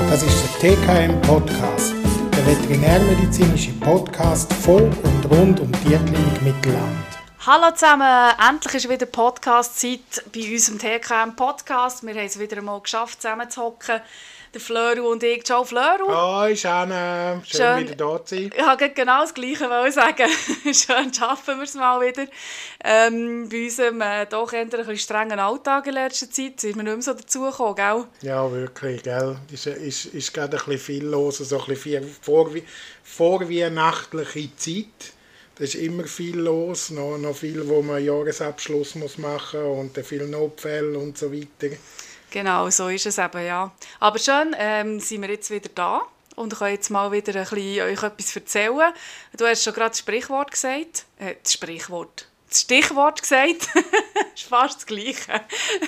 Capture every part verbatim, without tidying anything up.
Das ist der T K M-Podcast, der veterinärmedizinische Podcast von und rund um die Tierklinik Mittelland. Hallo zusammen, endlich ist wieder Podcast-Zeit bei unserem T K M-Podcast. Wir haben es wieder einmal geschafft, zusammen zu hocken. Der Flöru und ich. Ciao Flöru. Hoi Janne, schön, schön wieder da zu sein. Ich wollte genau das Gleiche sagen. Schön schaffen wir es mal wieder. Ähm, bei unserem äh, doch eher ein bisschen strengen Alltag in letzter Zeit sind wir nicht mehr so dazugekommen, gell? Ja, wirklich, gell. Es ist, ist, ist gerade ein bisschen viel los, so ein bisschen vor, vorweihnachtliche Zeit. Da ist immer viel los, noch, noch viel, wo man Jahresabschluss muss machen muss und viele Notfälle und so weiter. Genau, so ist es eben, ja. Aber schön, ähm, sind wir jetzt wieder da und können jetzt mal wieder ein bisschen euch etwas erzählen. Du hast schon gerade das Sprichwort gesagt. Äh, das Sprichwort. Das Stichwort gesagt. Das ist fast das Gleiche.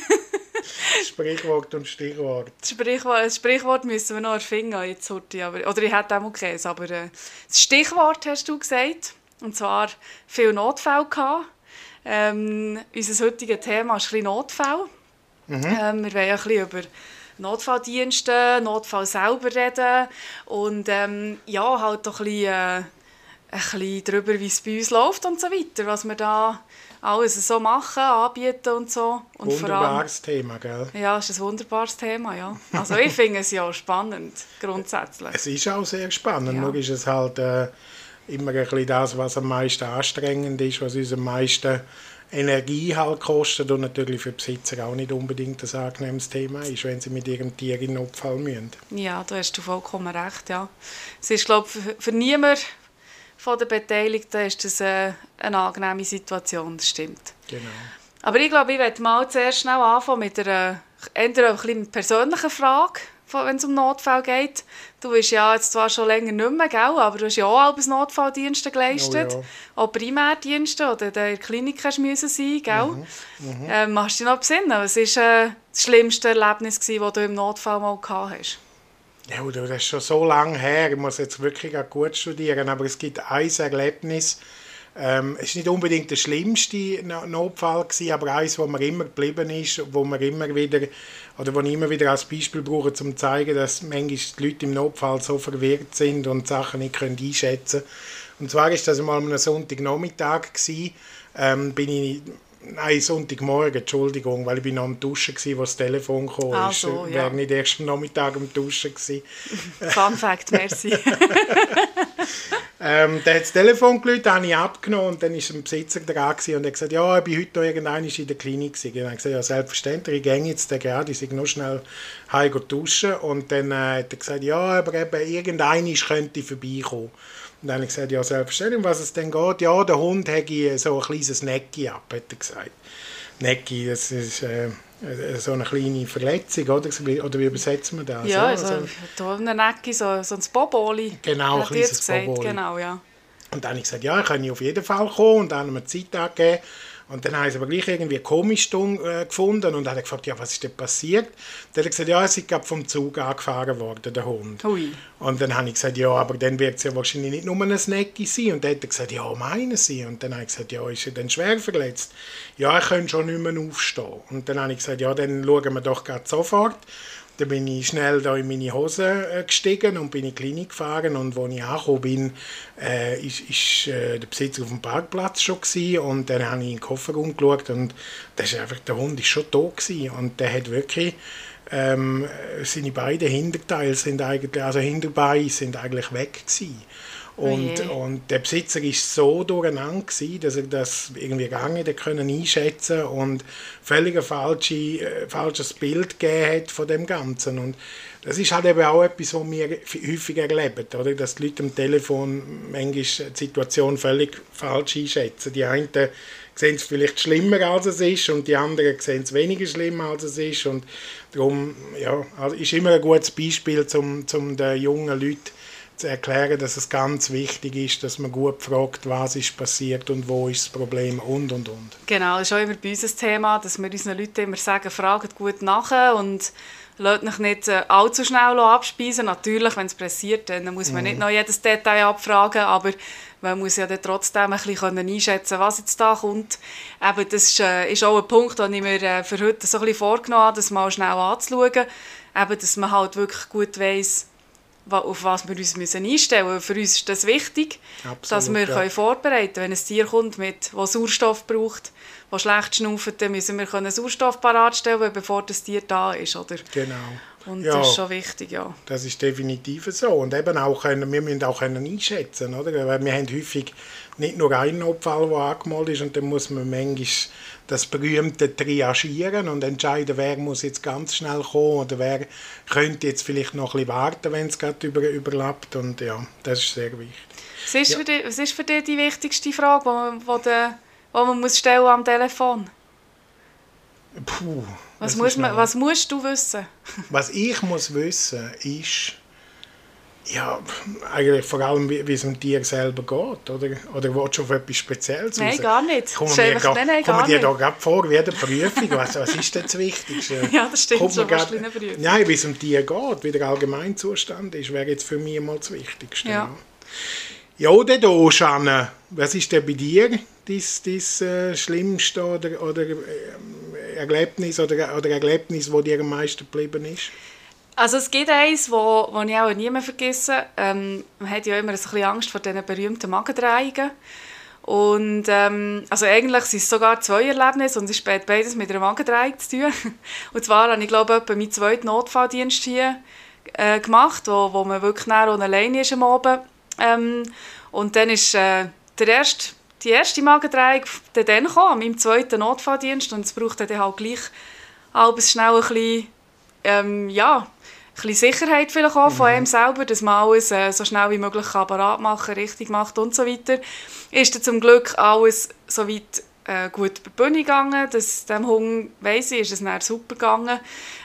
Sprichwort und Stichwort. Das Sprichwort, das Sprichwort müssen wir noch erfinden, jetzt heute. Aber, oder ich hätte auch mal gelesen, aber äh, das Stichwort hast du gesagt. Und zwar viele Notfälle gehabt. Ähm, unser heutiges Thema ist ein bisschen Notfälle. Mhm. Ähm, wir wollen ein bisschen über Notfalldienste, Notfall selber reden und ähm, ja, halt auch ein bisschen, äh, ein bisschen darüber, wie es bei uns läuft und so weiter, was wir da alles so machen, anbieten und so. Und wunderbares vor allem, Thema, gell? Ja, es ist ein wunderbares Thema, ja. Also ich finde es ja spannend, grundsätzlich. Es ist auch sehr spannend, ja. Nur ist es halt äh, immer ein bisschen das, was am meisten anstrengend ist, was uns am meisten Energie halt kostet und natürlich für die Besitzer auch nicht unbedingt ein angenehmes Thema ist, wenn sie mit ihrem Tier in Notfall müssen. Ja, da hast du vollkommen recht, ja. Es ist, glaube ich, für, für niemanden von den Beteiligten ist das äh, eine angenehme Situation, das stimmt. Genau. Aber ich glaube, ich werde mal zuerst schnell anfangen mit einer eher ein bisschen persönlichen Frage, wenn es um Notfall geht. Du bist ja jetzt zwar schon länger nicht mehr, gell, aber du hast ja auch als Notfalldienste geleistet. Oh ja. Auch Primärdienste oder in der Klinik hast du müssen sein, gell? Mhm. Mhm. Ähm, hast du dich noch besinnen? Was war äh, das schlimmste Erlebnis, das du im Notfall mal gehabt hast? Ja, das ist schon so lange her. Ich muss jetzt wirklich auch gut studieren, aber es gibt ein Erlebnis. Ähm, es war nicht unbedingt der schlimmste Notfall, aber eines, wo mir immer geblieben ist, wo man immer wieder, oder wo ich immer wieder als Beispiel brauche, um zu zeigen, dass manchmal die Leute im Notfall so verwirrt sind und Sachen nicht können einschätzen können. Und zwar war das einmal am Sonntagnachmittag, ähm, bin ich Nein, Sonntagmorgen, Entschuldigung, weil ich bin noch am Duschen war, als das Telefon kam. Ah, so, ich ja. wäre nicht erst am Nachmittag am Duschen gewesen. Fun Fact, merci. ähm, dann hat das Telefon geläutet, habe ich abgenommen und dann war ein Besitzer dran und hat gesagt, ja, ich bin heute noch irgendwann in der Klinik gewesen. Und dann habe ich gesagt, ja, selbstverständlich, ich gehe jetzt gerade, ich sei noch schnell heim duschen. Und dann äh, hat er gesagt, ja, aber eben irgendwann könnte ich vorbeikommen. Und dann habe ich gesagt, ja, selbstverständlich, um was es denn geht. Ja, der Hund hätte so ein kleines Necki ab, hat er gesagt. Necki, das ist äh, so eine kleine Verletzung, oder? Oder wie übersetzen wir das? Ja, ja so, also, da eine Necki, so, so ein Boboli. Genau, ein kleines Boboli. Genau, ja. Und dann habe ich gesagt, ja, ich kann auf jeden Fall kommen. Und dann haben wir Zeit angegeben. Und dann habe ich es aber gleich irgendwie komisch gefunden und dann hat er gefragt, ja, was ist denn passiert? Dann hat er gesagt, ja, er ist gerade vom Zug angefahren worden, der Hund. Ui. Und dann habe ich gesagt, ja, aber dann wird es ja wahrscheinlich nicht nur ein Necki sein. Und dann hat er gesagt, ja, meinen Sie? Und dann habe ich gesagt, ja, ist er denn schwer verletzt? Ja, er könnte schon nicht mehr aufstehen. Und dann habe ich gesagt, ja, dann schauen wir doch gerade sofort. Dann bin ich schnell da in meine Hose äh, gestiegen und bin in die Klinik gefahren. Und als ich angekommen bin, äh, ist, ist äh, der Besitzer auf dem Parkplatz schon gewesen. Und dann habe ich in den Kofferraum geschaut und das ist einfach, der Hund war schon tot gewesen. Und der hat wirklich, ähm, seine beiden Hinterteile sind eigentlich, also Hinterbeine sind eigentlich weg gewesen. Und, okay. und der Besitzer war so durcheinander gewesen, dass er das irgendwie gar nicht können einschätzen und völlig ein falsche, äh, falsches Bild gegeben hat von dem Ganzen. Und das ist halt eben auch etwas, was wir häufig erleben, oder? Dass die Leute am Telefon manchmal die Situation völlig falsch einschätzen. Die einen sehen es vielleicht schlimmer, als es ist, und die anderen sehen es weniger schlimm, als es ist. Und darum ja, also ist immer ein gutes Beispiel, um, um den jungen Leuten zu erklären, dass es ganz wichtig ist, dass man gut fragt, was ist passiert und wo ist das Problem und, und, und. Genau, das ist auch immer bei uns ein Thema, dass wir unseren Leuten immer sagen, fragt gut nach und lasst euch nicht allzu schnell abspeisen. Natürlich, wenn es passiert, dann muss man mhm. nicht noch jedes Detail abfragen, aber Man muss ja dann trotzdem ein bisschen einschätzen, was jetzt da kommt. Eben, das ist, äh, ist auch ein Punkt, den ich mir äh, für heute so ein bisschen vorgenommen habe, das mal schnell anzuschauen. Eben, dass man halt wirklich gut weiss, auf was wir uns müssen einstellen müssen. Für uns ist das wichtig, Absolut, dass wir ja. können vorbereiten können. Wenn ein Tier kommt, mit, das Sauerstoff braucht, das schlecht schnauft, dann müssen wir können Sauerstoff paratstellen, bevor das Tier da ist. Oder? Genau. Und ja, das ist schon wichtig, ja. Das ist definitiv so. Und eben auch können, wir müssen auch können einschätzen, oder? Weil wir haben häufig nicht nur einen Notfall, der angemeldet ist, und dann muss man manchmal das berühmte triagieren und entscheiden, wer muss jetzt ganz schnell kommen oder wer könnte jetzt vielleicht noch ein bisschen warten, wenn es gerade über, überlappt. Und ja, das ist sehr wichtig. Was ist, ja. für dich, was ist für dich die wichtigste Frage, die man, die de, die man muss stellen am Telefon? Puh, was, muss man, was musst du wissen? Was ich muss wissen, ist, ja, eigentlich vor allem, wie, wie es dem Tier selber geht. Oder, oder willst du auf etwas Spezielles Nein, raus? gar nicht. Kommen wir einfach, nein, nein, dir da gerade vor, wie eine Prüfung? Was, was ist denn das Wichtigste? Ja, das stimmt Kommt schon, grad, fast eine Prüfung. Nein, wie es dem Tier geht, wie der Allgemeinzustand ist, wäre jetzt für mich mal das Wichtigste. Ja, ja dann hier, Schanne, was ist denn bei dir dein, dein äh, schlimmste oder, oder, äh, Erlebnis oder, oder Erlebnis, das dir am meisten geblieben ist? Also es gibt eins, wo, wo ich auch nie mehr vergesse. Ähm, man hat ja immer ein bisschen Angst vor diesen berühmten Magendrehungen. Und ähm, also eigentlich sind es sogar zwei Erlebnisse und es hat beides mit einer Magendrehung zu tun. Und zwar habe ich, glaube ich, meinen zweiten Notfalldienst hier äh, gemacht, wo, wo man wirklich nah alleine ist am Abend. Ähm, und dann ist äh, der erste, die erste Magendrehung dann gekommen, an meinem zweiten Notfalldienst. Und es braucht dann halt gleich halbes schnell ein bisschen, ähm, ja, ein bisschen Sicherheit vielleicht auch von einem selber, dass man alles äh, so schnell wie möglich parat machen, richtig macht und so weiter. Ist dann zum Glück alles so weit äh, gut über die Bühne gegangen, dass dem Hund, weiss ich, ist es dann super gegangen.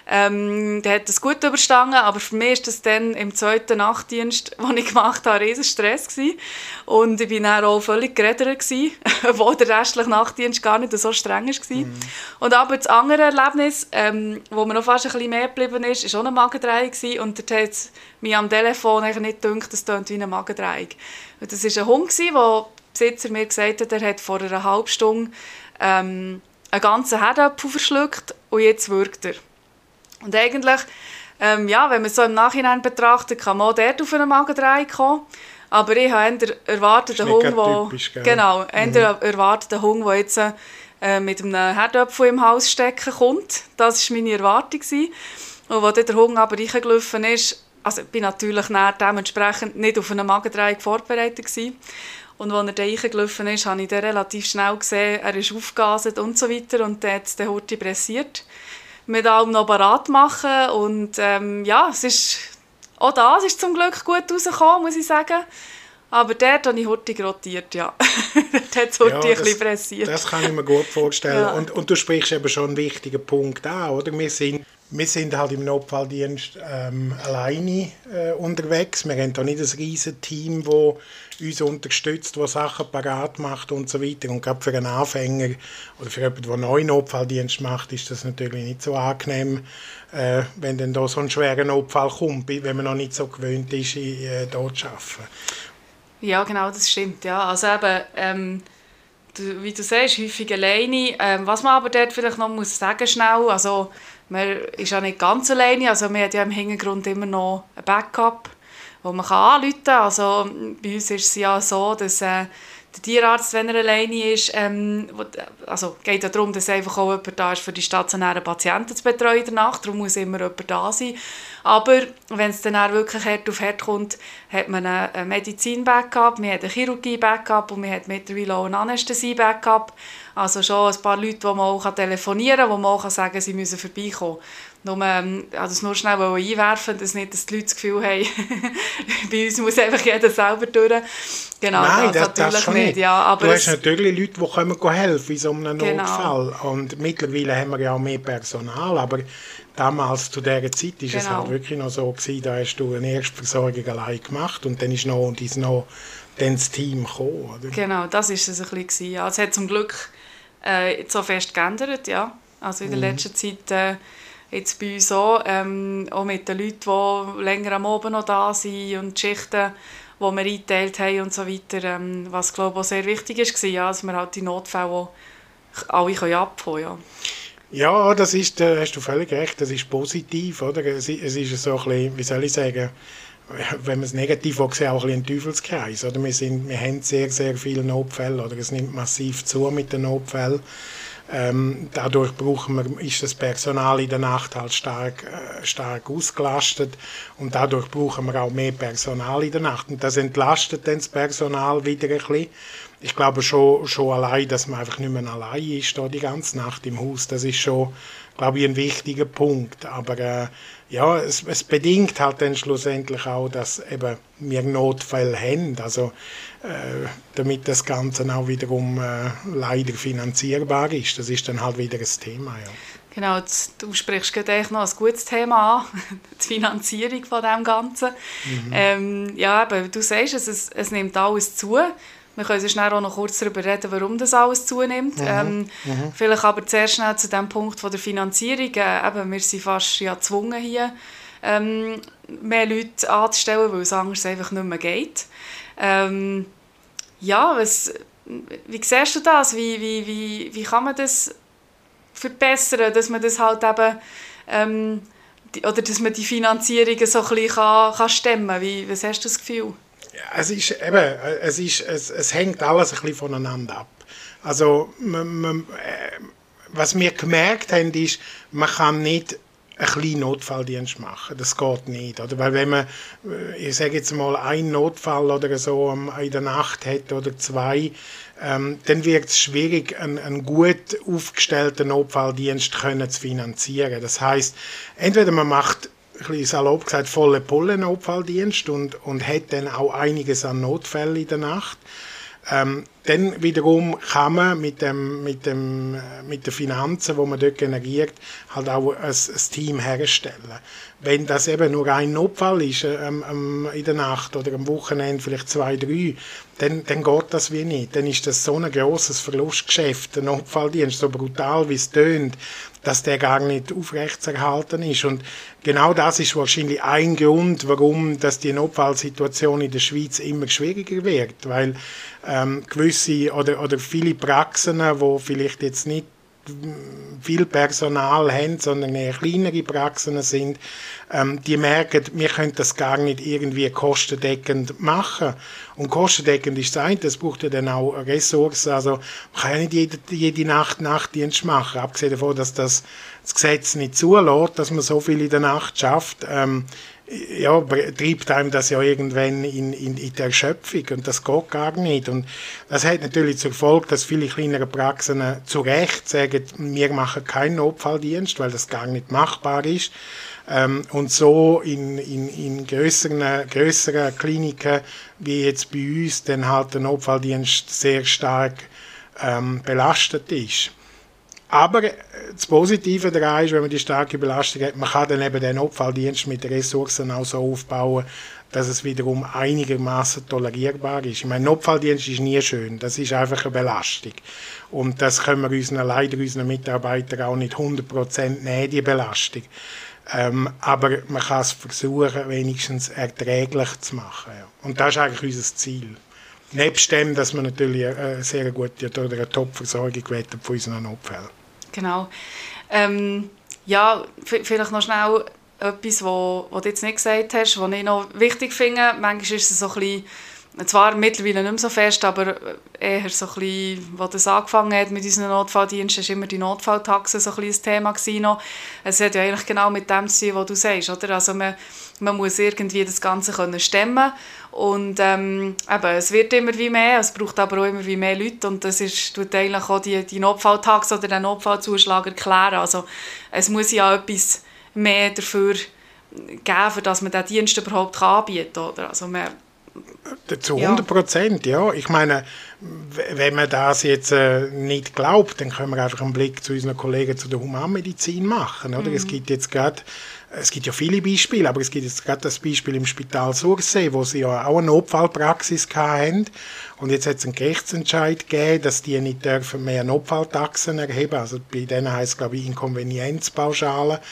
Ähm, der hat das gut überstanden, aber für mich war das dann im zweiten Nachtdienst, den ich gemacht habe, ein riesen Stress gewesen. Und ich war dann auch völlig geredet gewesen, obwohl der restliche Nachtdienst gar nicht so streng war. Mhm. Und aber das andere Erlebnis, ähm, wo mir noch fast ein bisschen mehr geblieben ist, war auch eine Magendrehung gewesen. Und dort hat es mir am Telefon eigentlich nicht gedacht, das klingt wie eine Magendrehung. Und das war ein Hund, der der Besitzer mir gesagt hat, er hat vor einer halben Stunde ähm, einen ganzen Herdapfel verschluckt und jetzt wirkt er. Und eigentlich, ähm, ja, wenn man es so im Nachhinein betrachtet, kann man auch dort auf eine Magendrehung kommen. Aber ich habe eher erwartet, einen Hund, wo, genau, mhm. erwartet, einen Hund, der jetzt äh, mit einem Herdapfel im Haus stecken kommt. Das war meine Erwartung. Und als der Hund aber reingelaufen ist, also ich bin natürlich dementsprechend nicht auf eine Magendrehung vorbereitet gewesen. Und als er da reingelaufen ist, habe ich dann relativ schnell gesehen, er ist aufgegaset und so weiter. Und dann hat es den Horti pressiert. Mit allem noch parat machen. Und ähm, ja, es ist, auch das ist zum Glück gut rausgekommen, muss ich sagen. Aber dort habe ich Horti grottiert, ja. Dort hat es Horti ja, ein bisschen pressiert. Das kann ich mir gut vorstellen. Ja. Und, und du sprichst eben schon einen wichtigen Punkt an, oder? Wir sind, wir sind halt im Notfalldienst ähm, alleine äh, unterwegs. Wir haben da nicht ein riesiges Team, das uns unterstützt, das Sachen parat macht und so weiter. Und gerade für einen Anfänger oder für jemanden, der einen neuen Notfalldienst macht, ist das natürlich nicht so angenehm, äh, wenn dann da so ein schwerer Notfall kommt, wenn man noch nicht so gewöhnt ist, äh, dort zu arbeiten. Ja, genau, das stimmt. Ja. Also eben, ähm, du, wie du sagst, häufig alleine. Ähm, was man aber dort vielleicht noch muss sagen schnell, also man ist ja nicht ganz alleine, also man hat ja im Hintergrund immer noch ein Backup, wo man anrufen kann. Also bei uns ist es ja so, dass äh, der Tierarzt, wenn er alleine ist, ähm, also geht ja darum, dass einfach auch jemand da ist, für die stationären Patienten zu betreuen danach. Darum muss immer jemand da sein. Aber wenn es dann auch wirklich hart auf hart kommt, hat man ein Medizin-Backup, man hat ein Chirurgie-Backup und man hat mittlerweile auch ein Anästhesie-Backup. Also schon ein paar Leute, die man auch telefonieren kann, wo man auch sagen kann, sie müssen vorbeikommen. Nur, ähm, also das nur schnell einwerfen, dass nicht, dass die Leute das Gefühl haben, bei uns muss einfach jeder selber durch. Genau, Nein, das, das natürlich das nicht. nicht. Ja, aber du hast natürlich Leute, die kommen helfen in so einem genau. Notfall. Und mittlerweile haben wir ja auch mehr Personal, aber damals zu dieser Zeit war genau. es halt wirklich noch so gewesen, da hast du eine Erstversorgung allein gemacht und dann ist noch, und ist noch dann das Team gekommen. Oder? Genau, das war es ein bisschen. Ja, es hat zum Glück äh, so fest geändert, ja. Also in der mhm. letzten Zeit äh, jetzt bei uns auch, ähm, auch mit den Leuten, die länger am Abend noch da sind und die Schichten die wir eingeteilt haben und so weiter, ähm, was glaube ich auch sehr wichtig war, ja, dass wir halt die Notfälle auch alle abholen können. Ja. Ja, das ist, da hast du völlig recht, das ist positiv, oder? Es, es ist so ein bisschen, wie soll ich sagen, wenn man es negativ sieht, auch ein, ein Teufelskreis, oder? Wir, sind, wir haben sehr, sehr viele Notfälle, oder? Es nimmt massiv zu mit den Notfällen. Ähm, dadurch brauchen wir, ist das Personal in der Nacht halt stark, äh, stark ausgelastet und dadurch brauchen wir auch mehr Personal in der Nacht. Und das entlastet dann das Personal wieder ein bisschen. Ich glaube schon, schon allein, dass man einfach nicht mehr allein ist da die ganze Nacht im Haus, das ist schon, glaube ich, ein wichtiger Punkt. Aber äh, ja, es, es bedingt halt dann schlussendlich auch, dass eben wir Notfälle haben, also äh, damit das Ganze auch wiederum äh, leider finanzierbar ist. Das ist dann halt wieder ein Thema, ja. Genau, du sprichst gerade noch ein gutes Thema an, die Finanzierung von dem Ganzen. Mhm. Ähm, ja, aber du sagst, es, es, es nimmt alles zu. Wir können sonst auch noch kurz darüber reden, warum das alles zunimmt. Mhm. Ähm, mhm. Vielleicht aber zuerst schnell zu dem Punkt von der Finanzierung. Äh, eben, wir sind fast ja gezwungen, hier ähm, mehr Leute anzustellen, weil es anders einfach nicht mehr geht. Ähm, ja, was, wie siehst du das? Wie, wie, wie, wie kann man das verbessern, dass man das halt eben, ähm, die, oder dass man die Finanzierung so ein bisschen kann, kann stemmen kann? Wie, was hast du das Gefühl? Es, ist, eben, es, ist, es, es hängt alles ein bisschen voneinander ab. Also, man, man, äh, was wir gemerkt haben, ist, man kann nicht einen kleinen Notfalldienst machen. Das geht nicht. Oder? Weil wenn man, ich sage jetzt mal, einen Notfall oder so in der Nacht hat oder zwei, ähm, dann wird es schwierig, einen, einen gut aufgestellten Notfalldienst können zu finanzieren. Das heisst, entweder man macht, ein bisschen salopp gesagt, volle Pulle Notfalldienst und, und hat dann auch einiges an Notfällen in der Nacht. Ähm, dann wiederum kann man mit, dem, mit, dem, mit den Finanzen, die man dort generiert, halt auch ein, ein Team herstellen. Wenn das eben nur ein Notfall ist, ähm, ähm, in der Nacht oder am Wochenende vielleicht zwei, drei, dann, dann geht das wie nicht. Dann ist das so ein grosses Verlustgeschäft, der Notfalldienst, so brutal wie es tönt, dass der gar nicht aufrechtzuerhalten ist. Und genau das ist wahrscheinlich ein Grund, warum dass die Notfallsituation in der Schweiz immer schwieriger wird, weil ähm, gewisse oder, oder viele Praxen, die vielleicht jetzt nicht viel Personal haben, sondern eher kleinere Praxen sind, ähm, die merken, wir können das gar nicht irgendwie kostendeckend machen. Und kostendeckend ist das eine, das braucht ja dann auch Ressourcen. Also man kann ja nicht jede, jede Nacht Nachtdienst machen, abgesehen davon, dass das, das Gesetz nicht zulässt, dass man so viel in der Nacht schafft. Ähm, ja, treibt einem das ja irgendwann in, in, in der Erschöpfung und das geht gar nicht. Und das hat natürlich zur Folge, dass viele kleinere Praxen zu Recht sagen, wir machen keinen Notfalldienst, weil das gar nicht machbar ist. Ähm, und so in, in, in grösseren, grösseren Kliniken wie jetzt bei uns dann halt der Notfalldienst sehr stark ähm, belastet ist. Aber das Positive daran ist, wenn man die starke Belastung hat, man kann dann eben den Notfalldienst mit den Ressourcen auch so aufbauen, dass es wiederum einigermaßen tolerierbar ist. Ich meine, Notfalldienst ist nie schön, das ist einfach eine Belastung. Und das können wir unseren, leider unseren Mitarbeitern auch nicht hundert Prozent nehmen, die Belastung. Ähm, aber man kann es versuchen, wenigstens erträglich zu machen. Ja. Und das ist eigentlich unser Ziel. Nebst dem, dass wir natürlich eine sehr gute oder eine Top-Versorgung wettet von unseren Notfällen. Genau. Ähm, ja, vielleicht noch schnell etwas, was du jetzt nicht gesagt hast, was ich noch wichtig finde. Manchmal ist es so ein bisschen, zwar mittlerweile nicht mehr so fest, aber eher so ein bisschen, als das angefangen hat mit unseren Notfalldiensten, war immer die Notfalltaxe so ein, ein Thema gewesen. Es hat ja eigentlich genau mit dem zu tun, was du sagst, oder? Also man, man muss irgendwie das Ganze können stemmen und ähm, eben, es wird immer wie mehr, es braucht aber auch immer wie mehr Leute und das ist, tut eigentlich auch die, die Notfalltaxe oder den Notfallzuschlag erklären. Also es muss ja etwas mehr dafür geben, dass man diesen Dienst überhaupt anbieten kann, oder? Also man, zu hundert Prozent, ja. ja. Ich meine, wenn man das jetzt äh, nicht glaubt, dann können wir einfach einen Blick zu unseren Kollegen zu der Humanmedizin machen. Oder? Mhm. Es gibt jetzt gerade, es gibt ja viele Beispiele, aber es gibt jetzt gerade das Beispiel im Spital Sursee, wo sie ja auch eine Notfallpraxis hatten. Und jetzt hat es einen Gerichtsentscheid gegeben, dass die nicht dürfen mehr Notfalltaxen erheben. Also bei denen heisst es, glaube ich, Inkonvenienzpauschale.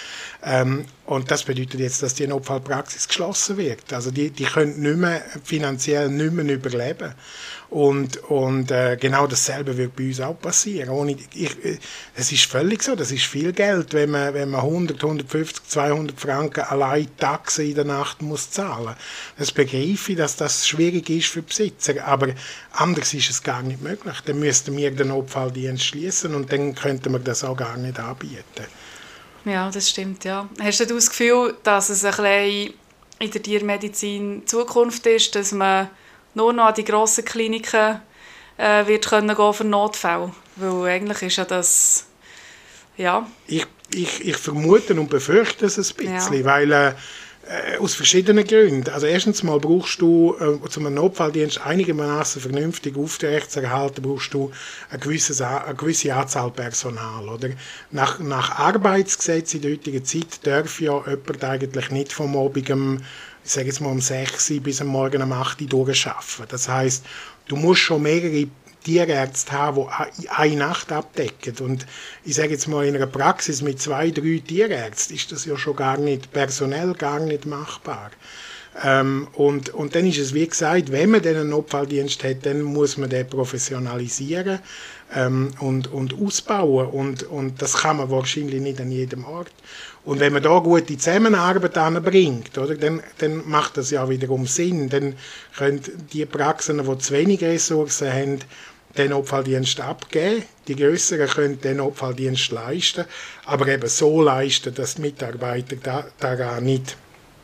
Ähm, und das bedeutet jetzt, dass die Notfallpraxis geschlossen wird. Also die, die können nicht mehr, finanziell nicht mehr überleben. Und, und äh, genau dasselbe wird bei uns auch passieren. Ohne, ich, es ist völlig so, das ist viel Geld, wenn man, wenn man hundert, hundertfünfzig, zweihundert Franken allein Taxen in der Nacht muss zahlen. Das begreife ich, dass das schwierig ist für Besitzer, aber anders ist es gar nicht möglich. Dann müssten wir den Notfalldienst schließen und dann könnten wir das auch gar nicht anbieten. Ja, das stimmt, ja. Hast du das Gefühl, dass es ein bisschen in der Tiermedizin Zukunft ist, dass man nur noch an die grossen Kliniken äh, wird können gehen für Notfälle? Weil eigentlich ist ja das, ja. Ich, ich, ich vermute und befürchte es ein bisschen, ja. weil äh, aus verschiedenen Gründen. Also erstens mal brauchst du, äh, zum Notfalldienst einigermaßen vernünftig aufrechtzuerhalten, brauchst du eine gewisse, eine gewisse Anzahl Personal. Oder? Nach, nach Arbeitsgesetz in der heutigen Zeit darf ja jemand eigentlich nicht vom Abend um, ich sage jetzt mal um sechs bis am Morgen um acht Uhr durcharbeiten. Das heisst, du musst schon mehrere Tierärzte haben, die eine Nacht abdecken. Und ich sage jetzt mal, in einer Praxis mit zwei, drei Tierärzten ist das ja schon gar nicht personell gar nicht machbar. Ähm, und, und dann ist es, wie gesagt, wenn man den Notfalldienst hat, dann muss man den professionalisieren ähm, und, und ausbauen. Und, und das kann man wahrscheinlich nicht an jedem Ort. Und wenn man da gute Zusammenarbeit anbringt, oder, dann, dann macht das ja wiederum Sinn. Dann können die Praxen, die zu wenig Ressourcen haben, den Notfalldienst abgeben. Die Grösseren können den Notfalldienst leisten, aber eben so leisten, dass die Mitarbeiter da, daran nicht,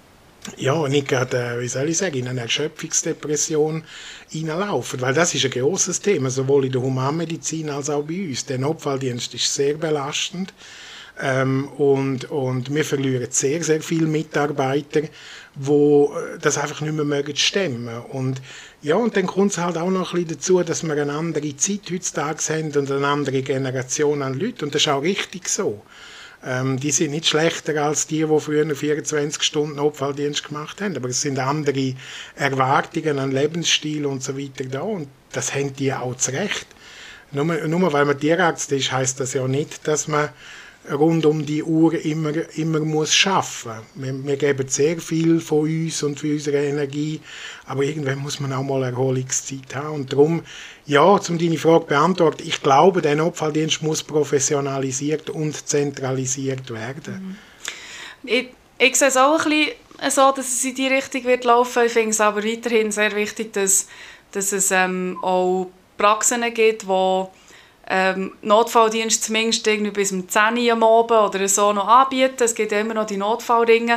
ja, nicht gerade, wie soll ich sagen, in eine Erschöpfungsdepression hineinlaufen. Weil das ist ein grosses Thema, sowohl in der Humanmedizin als auch bei uns. Der Notfalldienst ist sehr belastend. Ähm, und, und wir verlieren sehr, sehr viele Mitarbeiter, die das einfach nicht mehr mögen stemmen. Und ja, und dann kommt es halt auch noch ein bisschen dazu, dass wir eine andere Zeit heutzutage haben und eine andere Generation an Leuten. Und das ist auch richtig so. Ähm, die sind nicht schlechter als die, die früher vierundzwanzig Stunden Notfalldienst gemacht haben. Aber es sind andere Erwartungen an Lebensstil und so weiter da. Und das haben die auch zu Recht. Nur, nur weil man Tierarzt ist, heisst das ja nicht, dass man rund um die Uhr immer, immer muss arbeiten. Wir, wir geben sehr viel von uns und für unsere Energie, aber irgendwann muss man auch mal Erholungszeit haben. Und darum, ja, um deine Frage zu beantworten, ich glaube, der Notfalldienst muss professionalisiert und zentralisiert werden. Ich, ich sehe es auch ein bisschen so, dass es in die Richtung wird laufen. Ich finde es aber weiterhin sehr wichtig, dass, dass es ähm, auch Praxen gibt, die Ähm, Notfalldienst zumindest irgendwie bis um zehn Uhr am Abend oder so noch anbieten. Es gibt immer noch die Notfallringe,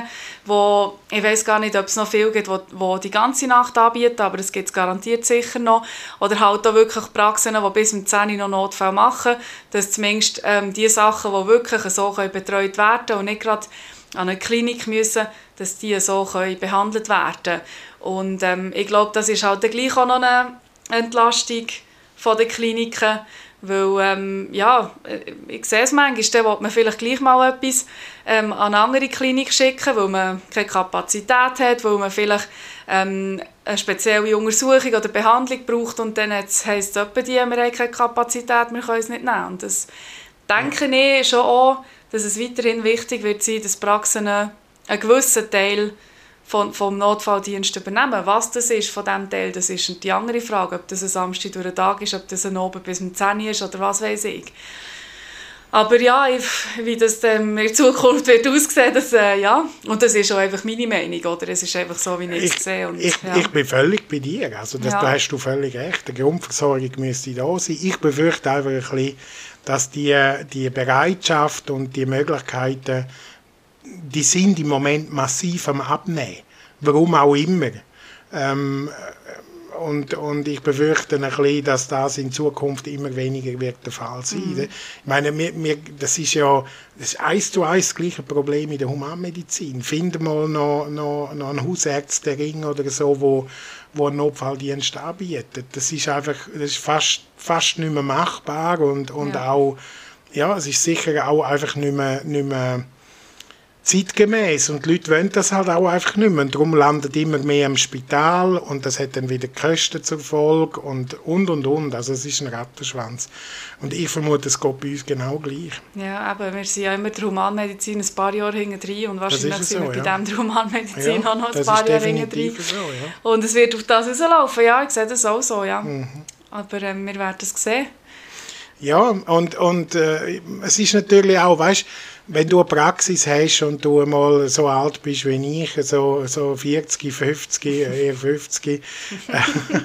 wo ich weiß gar nicht, ob es noch viele gibt, die die ganze Nacht anbieten, aber es gibt es garantiert sicher noch. Oder halt auch wirklich Praxen, die bis um zehn Uhr noch Notfall machen, dass zumindest ähm, die Sachen, die wirklich so können betreut werden können und nicht gerade an eine Klinik müssen, dass die so können behandelt werden. Und ähm, ich glaube, das ist halt gleich auch noch eine Entlastung von den Kliniken. Weil, ähm, ja, ich sehe es manchmal, dann will man vielleicht gleich mal etwas ähm, an eine andere Klinik schicken, weil man keine Kapazität hat, weil man vielleicht ähm, eine spezielle Untersuchung oder Behandlung braucht und dann heisst es etwa die, wir haben keine Kapazität, wir können es nicht nehmen. Und das denke ich schon auch, dass es weiterhin wichtig wird sein, dass Praxen einen gewissen Teil Von, vom Notfalldienst übernehmen. Was das ist von diesem Teil, das ist die andere Frage. Ob das ein Samstag durch den Tag ist, ob das ein Abend bis um zehn Uhr ist oder was weiß ich. Aber ja, wie das ähm, in Zukunft wird aussehen, das, äh, ja. Und das ist auch einfach meine Meinung, oder? Es ist einfach so, wie ich es sehe. Und, ich, ja. ich bin völlig bei dir. Also das, ja. Da hast du völlig recht. Die Grundversorgung müsste da sein. Ich befürchte einfach ein bisschen, dass die, die Bereitschaft und die Möglichkeiten, die sind im Moment massiv am Abnehmen. Warum auch immer. Ähm, und, und ich befürchte ein bisschen, dass das in Zukunft immer weniger wird der Fall sein. Mhm. Ich meine, wir, wir, das ist ja das ist eins zu eins das gleiche Problem in der Humanmedizin. Find mal noch, noch, noch einen Hausärztering oder so, wo, wo einen Notfalldienst anbietet. Das ist einfach das ist fast, fast nicht mehr machbar und, und ja. auch, ja, es ist sicher auch einfach nicht mehr, nicht mehr zeitgemäß und die Leute wollen das halt auch einfach nicht mehr. Und darum landet immer mehr im Spital und das hat dann wieder Kosten zur Folge und und und und. Also es ist ein Rattenschwanz. Und ich vermute, es geht bei uns genau gleich. Ja, aber wir sind ja immer der Humanmedizin ein paar Jahre hinten drin und wahrscheinlich sind so, wir bei ja. dem der Humanmedizin ja, auch noch ein paar Jahre hinten drin. So, ja. Und es wird auf das rauslaufen, ja, ich sehe das auch so, ja. Mhm. Aber äh, wir werden es sehen. Ja, und, und äh, es ist natürlich auch, weißt, wenn du eine Praxis hast und du mal so alt bist wie ich, so, so vierzig, fünfzig, eher fünfzig, äh,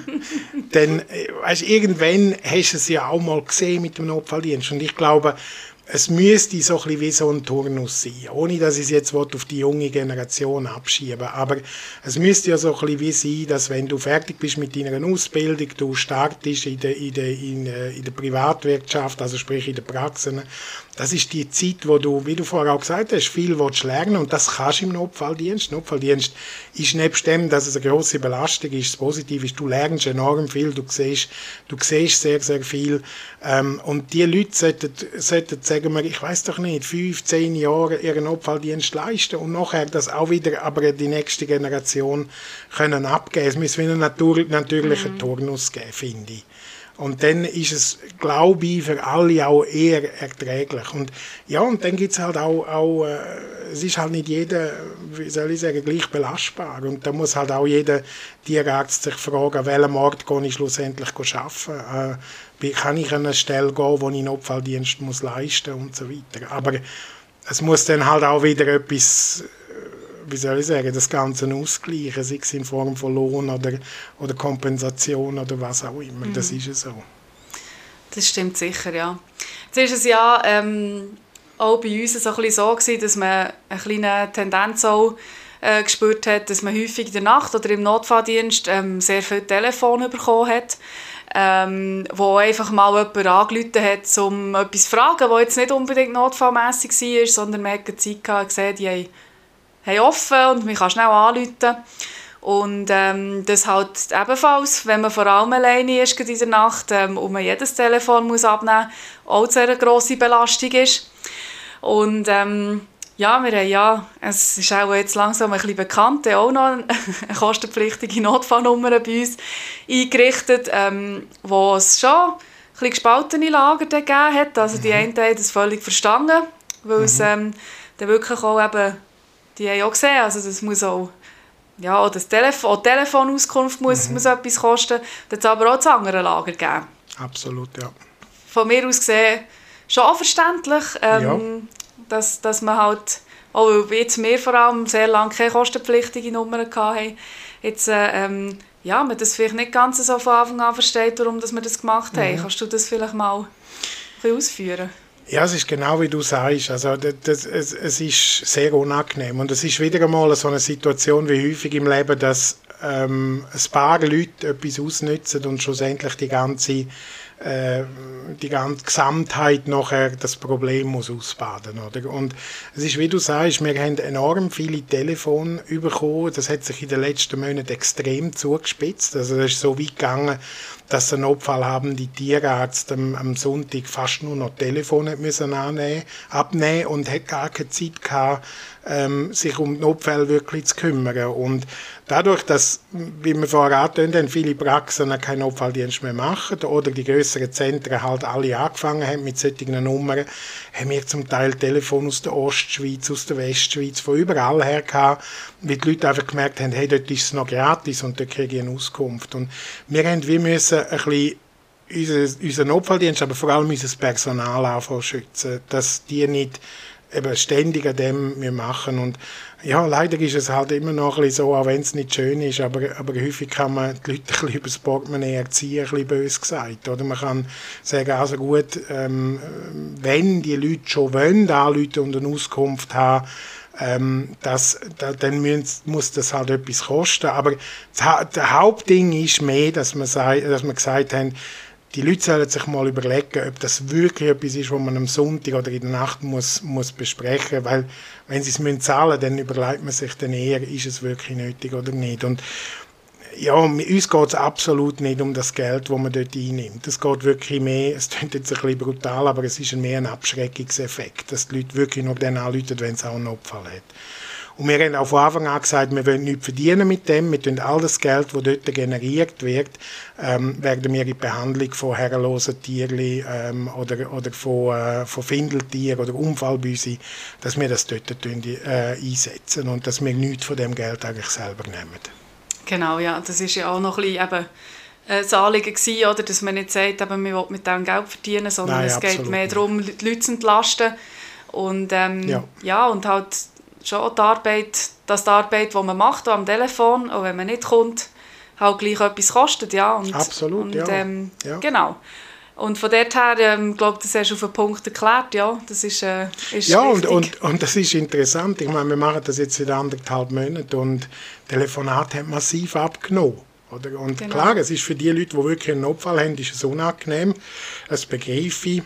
dann, weißt, irgendwann hast du es ja auch mal gesehen mit dem Notfalldienst. Und ich glaube, es müsste so ein bisschen wie so ein Turnus sein, ohne dass ich es jetzt auf die junge Generation abschieben. Aber es müsste ja so ein bisschen wie sein, dass wenn du fertig bist mit deiner Ausbildung, du startest in der, in der, in, in der Privatwirtschaft, also sprich in der Praxen, das ist die Zeit, wo du, wie du vorher auch gesagt hast, viel willst lernen und das kannst du im Notfalldienst. Notfalldienst ist nebst dem, dass es eine grosse Belastung ist, das Positive ist, du lernst enorm viel, du siehst, du siehst sehr, sehr viel ähm, und die Leute sollten, sollten sagen wir, ich weiß doch nicht, fünf, zehn Jahre ihren Notfalldienst leisten und nachher das auch wieder aber die nächste Generation können abgeben. Es muss wieder einen natur- natürlichen mhm. Turnus geben, finde ich. Und dann ist es, glaube ich, für alle auch eher erträglich. Und ja, und dann gibt es halt auch, auch äh, es ist halt nicht jeder, wie soll ich sagen, gleich belastbar. Und da muss halt auch jeder Tierarzt sich fragen, an welchem Ort gehe ich schlussendlich arbeiten. Äh, wie kann ich an eine Stelle gehen, wo ich Notfalldienst muss leisten und so weiter. Aber es muss dann halt auch wieder etwas, wie soll ich sagen, das Ganze ausgleichen, sei es in Form von Lohn oder, oder Kompensation oder was auch immer. Mhm. Das ist es so. Das stimmt sicher, ja. Jetzt ist es ja ähm, auch bei uns so, ein bisschen so gewesen, dass man eine kleine Tendenz auch äh, gespürt hat, dass man häufig in der Nacht oder im Notfalldienst ähm, sehr viel Telefon bekommen hat, ähm, wo einfach mal jemand angerufen hat, um etwas zu fragen, was jetzt nicht unbedingt notfallmässig war, sondern man hat Zeit gehabt, gesehen, die haben haben offen und man kann schnell anrufen. Und ähm, das halt ebenfalls, wenn man vor allem alleine ist in der Nacht ähm, und man jedes Telefon muss abnehmen muss, auch eine grosse Belastung ist. Und ähm, ja, wir haben ja, es ist auch jetzt langsam ein bisschen bekannt, auch noch eine kostenpflichtige Notfallnummer bei uns eingerichtet, ähm, wo es schon ein bisschen gespaltene Lager gegeben hat. Also die einen haben das völlig verstanden, weil mhm. es ähm, dann wirklich auch eben die haben auch gesehen, also das muss auch, ja, auch das Telefon, auch die Telefonauskunft muss, mhm. muss etwas kosten. Da hat es aber auch das andere Lager gegeben. Absolut, ja. Von mir aus gesehen schon verständlich, ähm, ja. dass, dass man halt, auch weil jetzt wir vor allem sehr lange keine kostenpflichtige Nummer hatten, jetzt äh, ähm, ja, man das vielleicht nicht ganz so von Anfang an versteht, warum dass wir das gemacht haben. Mhm. Kannst du das vielleicht mal ein bisschen ausführen? Ja, es ist genau wie du sagst. Also, das, das, es, es ist sehr unangenehm. Und es ist wieder einmal so eine Situation wie häufig im Leben, dass ähm, ein paar Leute etwas ausnutzen und schlussendlich die ganze, äh, die ganze Gesamtheit nachher das Problem muss ausbaden. Oder? Und es ist, wie du sagst, wir haben enorm viele Telefone bekommen. Das hat sich in den letzten Monaten extrem zugespitzt. Also, das ist so weit gegangen, dass der Notfall haben die Tierarzt am, am Sonntag fast nur noch Telefone müssen annehmen, abnehmen und hat gar keine Zeit gehabt, ähm, sich um die Notfälle wirklich zu kümmern. Und dadurch, dass, wie wir vorher angetönt haben, viele Praxen keinen Notfalldienst mehr machen oder die grösseren Zentren halt alle angefangen haben mit solchen Nummern, haben wir zum Teil Telefon aus der Ostschweiz, aus der Westschweiz, von überall her gehabt, weil die Leute einfach gemerkt haben, hey, dort ist es noch gratis und dort kriege ich eine Auskunft. Und wir haben, wir müssen ein bisschen unseren unser Notfalldienst, aber vor allem unser Personal anfangen schützen, dass die nicht eben ständig an dem wir machen. Und ja, leider ist es halt immer noch ein bisschen so, auch wenn es nicht schön ist, aber, aber häufig kann man die Leute ein bisschen über das Portemonnaie erziehen, ein bisschen böse gesagt. Oder man kann sagen, also gut, ähm, wenn die Leute schon wollen, anrufen und eine Auskunft haben, ähm, das, da, dann müssen, muss das halt etwas kosten. Aber das, das Hauptding ist mehr, dass wir, sei, dass wir gesagt haben, die Leute sollen sich mal überlegen, ob das wirklich etwas ist, was man am Sonntag oder in der Nacht muss, muss besprechen muss. Weil, wenn sie es zahlen müssen, dann überlegt man sich dann eher, ist es wirklich nötig oder nicht. Und ja, uns geht es absolut nicht um das Geld, das man dort einnimmt. Es geht wirklich mehr, es klingt jetzt ein bisschen brutal, aber es ist mehr ein Abschreckungseffekt, dass die Leute wirklich nur dann anrufen, wenn es auch einen Notfall hat. Und wir haben auch von Anfang an gesagt, wir wollen nichts verdienen mit dem, wir tun all das Geld, das dort generiert wird, ähm, werden wir in die Behandlung von herrenlosen Tieren ähm, oder, oder von, äh, von Findeltieren oder Unfallbüsi, dass wir das dort tun, äh, einsetzen und dass wir nichts von dem Geld eigentlich selber nehmen. Genau, ja, das war ja auch noch ein bisschen eben das Anliegen gewesen, oder, dass man nicht sagt, eben, wir wollen mit dem Geld verdienen, sondern Nein, es geht mehr nicht. darum, die Leute zu entlasten und, ähm, ja. Ja, und halt schon die Arbeit, dass die Arbeit, die man macht am Telefon, auch wenn man nicht kommt, halt gleich etwas kostet. Ja, und, Absolut, und, ja. Ähm, ja. Genau. Und von dort her, ähm, glaube ich, das hast du auf den Punkt erklärt, ja, das ist, äh, ist Ja, und, und, und das ist interessant. Ich meine, wir machen das jetzt seit anderthalb Monaten und Telefonat hat massiv abgenommen. Oder? Und genau. Klar, es ist für die Leute, die wirklich einen Notfall haben, ist es unangenehm, das begreife ich.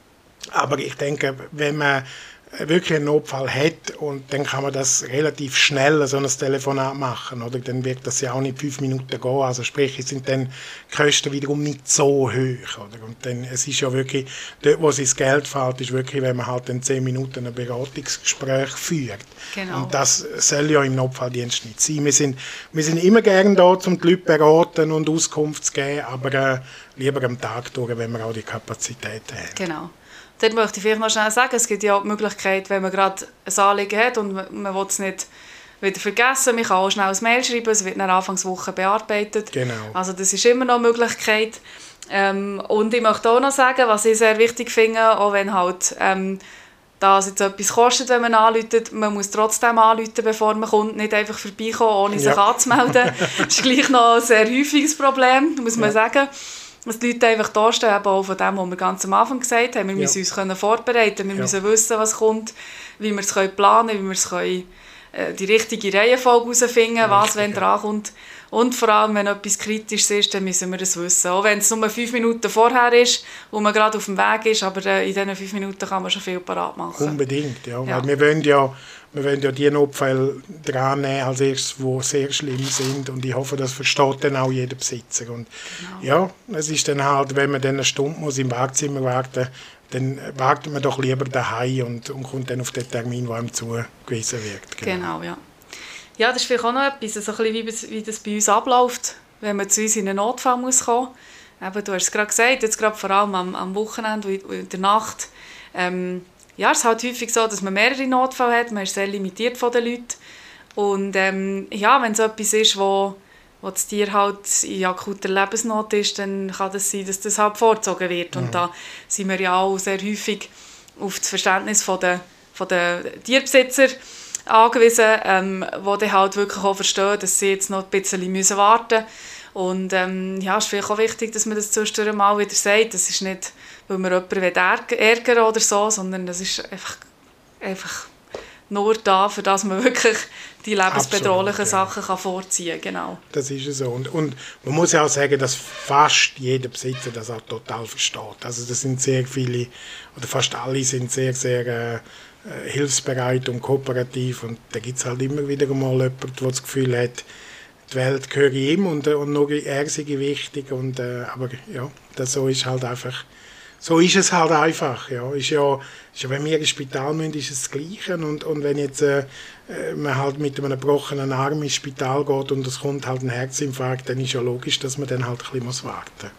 Aber ich denke, wenn man wirklich einen Notfall hat und dann kann man das relativ schnell so ein Telefonat machen, oder? Dann wird das ja auch nicht fünf Minuten gehen, also sprich, es sind dann die Kosten wiederum nicht so hoch, oder? Und dann, es ist ja wirklich, dort wo es ins Geld fällt, ist wirklich, wenn man halt in zehn Minuten ein Beratungsgespräch führt. Genau. Und das soll ja im Notfalldienst nicht sein. Wir sind, wir sind immer gerne da, um die Leute beraten und Auskunft zu geben, aber äh, lieber am Tag durch, wenn wir auch die Kapazitäten haben. Genau. Dort möchte ich vielleicht noch schnell sagen, es gibt ja auch die Möglichkeit, wenn man gerade ein Anliegen hat und man will es nicht wieder vergessen, man kann auch schnell ein Mail schreiben, es wird in der Anfangswoche bearbeitet. Genau. Also das ist immer noch eine Möglichkeit. Ähm, und ich möchte auch noch sagen, was ich sehr wichtig finde, auch wenn halt ähm, das jetzt etwas kostet, wenn man anruft, man muss trotzdem anrufen, bevor man kommt, nicht einfach vorbeikommen, ohne sich ja. anzumelden. Das ist gleich noch ein sehr häufiges Problem, muss man ja. sagen. Dass die Leute einfach da stehen, eben auch von dem, was wir ganz am Anfang gesagt haben. Wir ja. müssen uns können vorbereiten, wir ja. müssen wissen, was kommt, wie wir es planen können, wie wir es können, äh, die richtige Reihenfolge herausfinden, ja, was wenn dran kommt. Und vor allem, wenn etwas Kritisches ist, dann müssen wir das wissen. Auch wenn es nur fünf Minuten vorher ist, wo man gerade auf dem Weg ist, aber äh, in diesen fünf Minuten kann man schon viel parat machen. Unbedingt, ja. ja. Weil wir wollen ja Wir wollen ja die Notfälle dran nehmen als erstes, die sehr schlimm sind. Und ich hoffe, das versteht dann auch jeder Besitzer. Und genau. ja, es ist dann halt, wenn man dann eine Stunde muss im Wartezimmer warten muss, dann wartet man doch lieber daheim und, und kommt dann auf den Termin, der einem zugewiesen wird. Genau, genau ja. Ja, das ist vielleicht auch noch etwas, so ein bisschen wie das bei uns abläuft, wenn man zu uns in einen Notfall muss kommen muss. Eben, du hast es gerade gesagt, jetzt gerade vor allem am, am Wochenende und in der Nacht. Ähm, Ja, es ist halt häufig so, dass man mehrere Notfälle hat, man ist sehr limitiert von den Leuten. Und ähm, ja, wenn es etwas ist, wo, wo das Tier halt in akuter Lebensnot ist, dann kann es das sein, dass das halt vorgezogen wird. Mhm. Und da sind wir ja auch sehr häufig auf das Verständnis von der, von der Tierbesitzer angewiesen, ähm, die dann halt wirklich auch verstehen, dass sie jetzt noch ein bisschen müssen warten müssen. Und ähm, ja, es ist vielleicht auch wichtig, dass man das zwischendurch mal wieder sagt. Das ist nicht, weil man jemanden ärgern oder so, sondern das ist einfach, einfach nur da, für dass man wirklich die lebensbedrohlichen Absolut, ja. Sachen kann vorziehen kann. Genau. Das ist so. Und, und man muss ja auch sagen, dass fast jeder Besitzer das auch total versteht. Also das sind sehr viele, oder fast alle sind sehr, sehr äh, hilfsbereit und kooperativ. Und da gibt es halt immer wieder mal jemanden, der das Gefühl hat, die Welt gehört ihm und, und nur er sei wichtig. Und, äh, aber ja, das so ist halt einfach, so ist es halt einfach. Ja. Ist ja, ist ja, wenn wir ins Spital müssen, ist es das Gleiche. Und, und wenn jetzt äh, man halt mit einem gebrochenen Arm ins Spital geht und es kommt halt ein Herzinfarkt, dann ist ja logisch, dass man dann halt ein bisschen muss warten muss.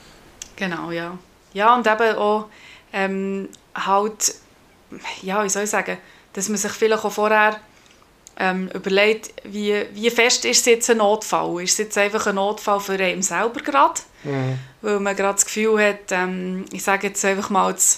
Genau, ja. Ja, und eben auch ähm, halt, ja, wie soll ich sagen, dass man sich vielleicht auch vorher Ähm, überlegt, wie, wie fest ist es jetzt ein Notfall? Ist es jetzt einfach ein Notfall für einen selber gerade? Mhm. Weil man gerade das Gefühl hat, ähm, ich sage jetzt einfach mal das,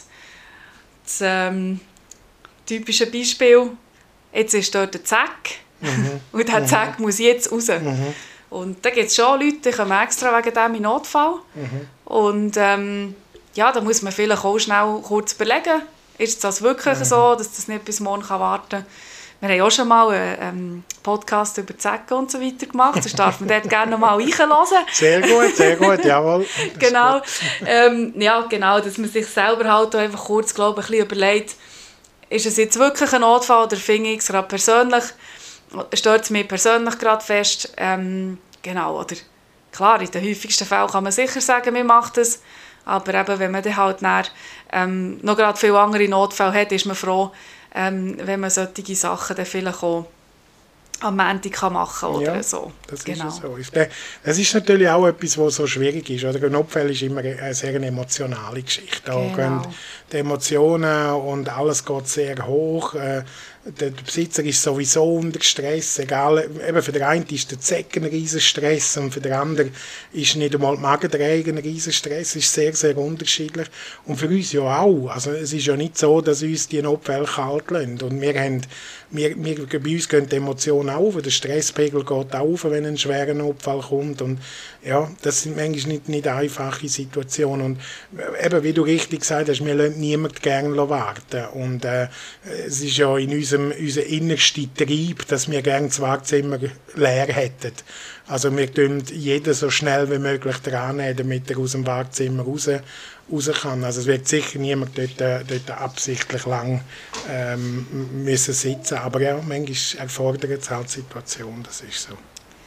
das ähm, typische Beispiel, jetzt ist dort ein Zack mhm. und der mhm. Zack muss jetzt raus. Mhm. Und da gibt es schon Leute, die kommen extra wegen dem in Notfall. Mhm. Und ähm, ja, da muss man vielleicht auch schnell kurz überlegen, ist das wirklich mhm. so, dass das nicht bis morgen warten kann. Wir haben auch schon mal einen ähm, Podcast über Zecken und so weiter gemacht. Das darf man dort gerne noch mal reinhören. Sehr gut, sehr gut, jawohl. Genau, ähm, ja, genau, dass man sich selber halt einfach kurz, glaube ich, ein bisschen überlegt, ist es jetzt wirklich ein Notfall oder finde ich es gerade persönlich, stört es mich persönlich gerade fest, ähm, genau, oder klar, in den häufigsten Fällen kann man sicher sagen, man macht es, aber eben, wenn man dann halt dann, ähm, noch gerade viele andere Notfälle hat, ist man froh, ähm, wenn man solche Sachen dann vielleicht auch am Montag machen kann oder ja, so. Das genau. ist so. Das ist natürlich auch etwas, was so schwierig ist. Oder? Ein Notfall ist immer eine sehr emotionale Geschichte. Da Genau. gehen die Emotionen und alles geht sehr hoch. Der Besitzer ist sowieso unter Stress. Egal, eben für den einen ist der Zecken ein riesen Stress und für den anderen ist nicht einmal die Magenträger ein riesen Stress. Es ist sehr, sehr unterschiedlich. Und für uns ja auch. Also es ist ja nicht so, dass uns die Notfälle kalt lassen. Und wir haben, wir, wir, bei uns gehen die Emotionen auf, der Stresspegel geht auf, wenn ein schwerer Notfall kommt. Und ja, das sind manchmal nicht, nicht einfache Situationen. Und eben, wie du richtig gesagt hast, wir lassen niemanden gerne warten. Und äh, es ist ja in unserem unser innerster Trieb, dass wir gerne das Wartezimmer leer hätten. Also wir tun jeden so schnell wie möglich dran, damit er aus dem Wartezimmer raus, raus kann. Also es wird sicher niemand dort, dort absichtlich lang ähm, müssen sitzen. Aber ja, manchmal erfordert es halt die Situation, das ist so.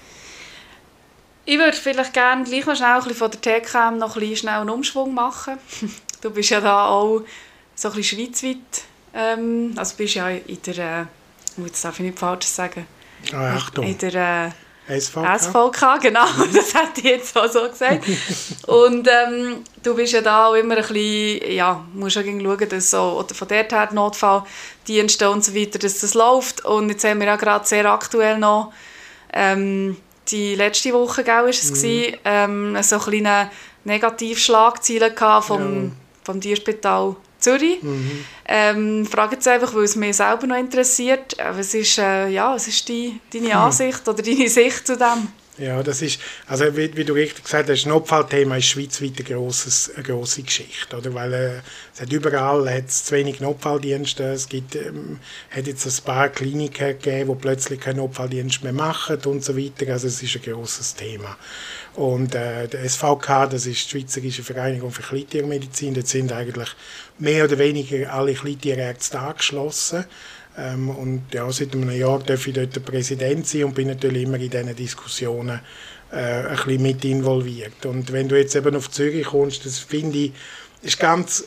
Ich würde vielleicht gerne gleich noch schnell ein bisschen von der T K M noch ein bisschen schnell einen Umschwung machen. Du bist ja da auch so ein bisschen schweizweit. Ähm, also bist ja in der, äh, jetzt darf ich nicht falsch sagen, oh, Achtung. in der äh, S V K. S V K, genau, das hätte ich jetzt auch so gesagt. Und ähm, du bist ja da auch immer ein bisschen, ja, musst ja schauen, dass so, oder von dort her Notfalldienste und so weiter, dass das läuft. Und jetzt haben wir ja gerade sehr aktuell noch, ähm, die letzte Woche, gell, ist es, mhm. ähm, so eine kleine Negativschlagziele vom, ja. vom Tierspital Zürich. Mhm. Ähm, frage jetzt einfach, weil es mich selber noch interessiert. Was ist, äh, ja, was ist die, deine Ansicht oder deine Sicht zu dem? Ja, das ist, also wie, wie du richtig gesagt hast, das Notfallthema ist schweizweit eine, grosses, eine grosse Geschichte, oder? Weil äh, es hat überall hat's zu wenig Notfalldienste, es gibt, ähm, hat jetzt ein paar Kliniken gegeben, die plötzlich keinen Notfalldienst mehr machen und so weiter, also es ist ein grosses Thema. Und äh, der S V K, das ist die Schweizerische Vereinigung für Kleintiermedizin, dort sind eigentlich mehr oder weniger alle Kleintierärzte angeschlossen. Ähm, und ja, seit einem Jahr darf ich dort der Präsident sein und bin natürlich immer in diesen Diskussionen äh, ein bisschen mit involviert. Und wenn du jetzt eben auf Zürich kommst, das finde ich, ist ganz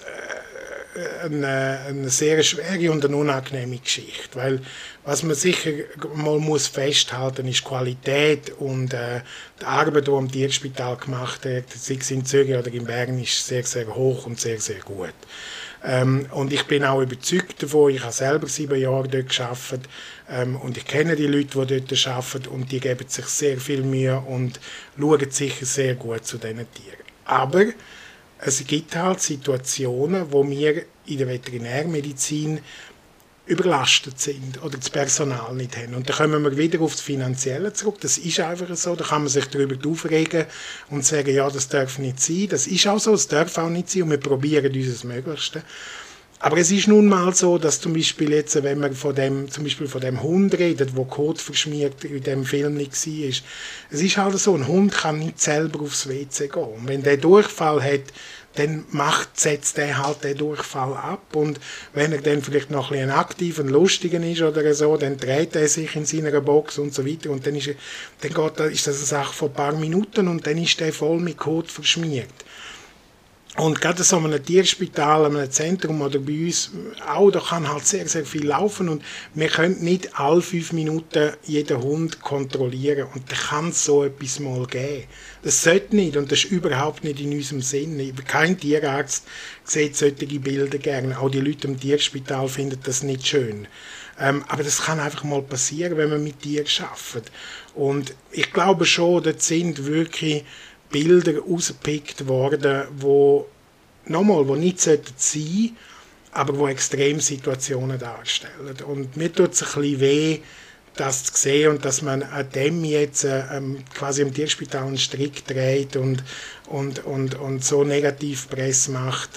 äh, eine, eine sehr schwere und eine unangenehme Geschichte, weil was man sicher mal muss festhalten ist Qualität und äh, die Arbeit, die am Tierspital gemacht wird, sei es in Zürich oder in Bern, ist sehr, sehr hoch und sehr, sehr gut. Ähm, und ich bin auch überzeugt davon, ich habe selber sieben Jahre dort gearbeitet ähm, und ich kenne die Leute, die dort arbeiten und die geben sich sehr viel Mühe und schauen sicher sehr gut zu diesen Tieren. Aber es gibt halt Situationen, wo wir in der Veterinärmedizin überlastet sind oder das Personal nicht haben. Und da kommen wir wieder auf das Finanzielle zurück. Das ist einfach so. Da kann man sich darüber aufregen und sagen, ja, das darf nicht sein. Das ist auch so, es darf auch nicht sein und wir probieren unser Möglichstes. Aber es ist nun mal so, dass zum Beispiel jetzt, wenn man von dem, zum Beispiel von dem Hund redet, wo Kot verschmiert in dem Film nicht war, es ist halt so, ein Hund kann nicht selber aufs W C gehen. Und wenn der Durchfall hat, dann macht, setzt er halt den Durchfall ab und wenn er dann vielleicht noch ein bisschen aktiv und lustiger ist oder so, dann dreht er sich in seiner Box und so weiter und dann ist, er, dann geht, ist das eine Sache von ein paar Minuten und dann ist der voll mit Kot verschmiert. Und gerade so einem Tierspital, einem Zentrum oder bei uns auch, da kann halt sehr, sehr viel laufen und wir können nicht alle fünf Minuten jeden Hund kontrollieren und da kann es so etwas mal geben. Das sollte nicht und das ist überhaupt nicht in unserem Sinn. Kein Tierarzt sieht solche Bilder gerne. Auch die Leute im Tierspital finden das nicht schön. Ähm, aber das kann einfach mal passieren, wenn man mit Tieren arbeitet. Und ich glaube schon, dort sind wirklich Bilder rausgepickt worden, wo nochmal, wo nicht sein sollten, aber wo Extremsituationen darstellen. Und mir tut es ein bisschen weh, das zu sehen und dass man an dem jetzt ähm, quasi im Tierspital einen Strick dreht und, und, und, und so Negativpresse macht.